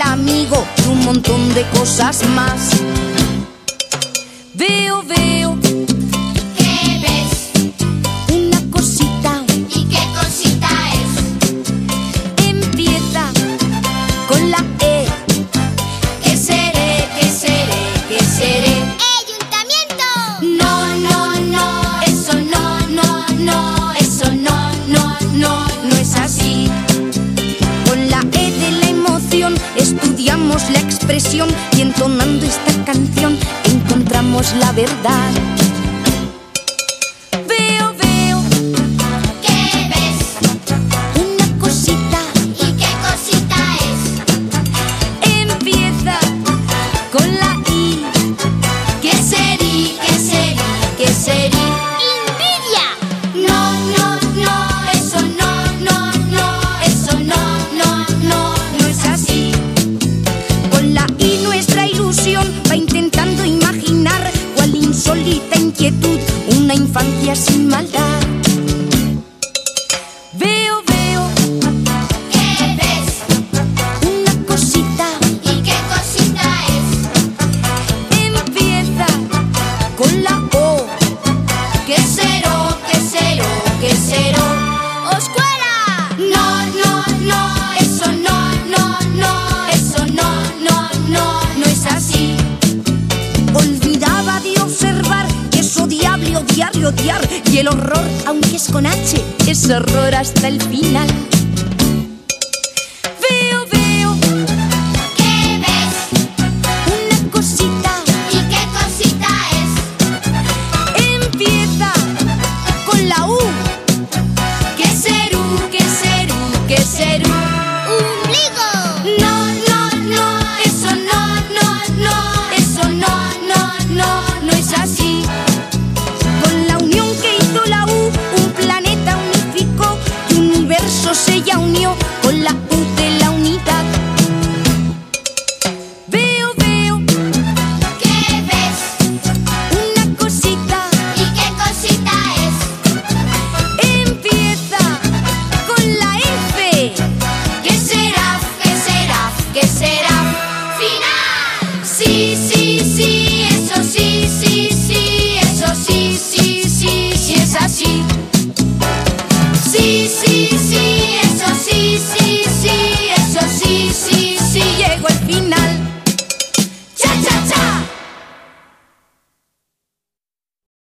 amigo y un montón de cosas más. Veo, veo. ¿Qué ves? Una cosita. ¿Y qué cosita es? Empieza con la E. ¿Qué seré? ¿Qué seré? ¿Qué seré? ¡Ayuntamiento! No, no, no, eso no, no, no, eso no, no, no, no es así. Con la E de la emoción estudiamos la expresión y entonando esta canción encontramos la verdad. Veo, veo. ¿Qué ves? Una cosita. ¿Y qué cosita es? Empieza con la I. ¿Qué serí? ¿Qué serí? ¿Qué serí? ¡Envidia! No, no, no, eso no, no, no, eso no, no, no, no es así. Con la I nuestra ilusión va intentando imaginar cuál insólita inquietud una infancia sin maldad. Veo, veo. ¿Qué ves? Una cosita. ¿Y qué cosita es? Empieza con la O. ¿Qué seró? ¿Qué seró? ¿Qué seró? ¡Oscuela! No, no, no, eso no, no, no, eso no, no, no, no es así. Olvidaba de observar que es odiable odiar y odiar, y el horror, aunque es con H, es horror hasta el final.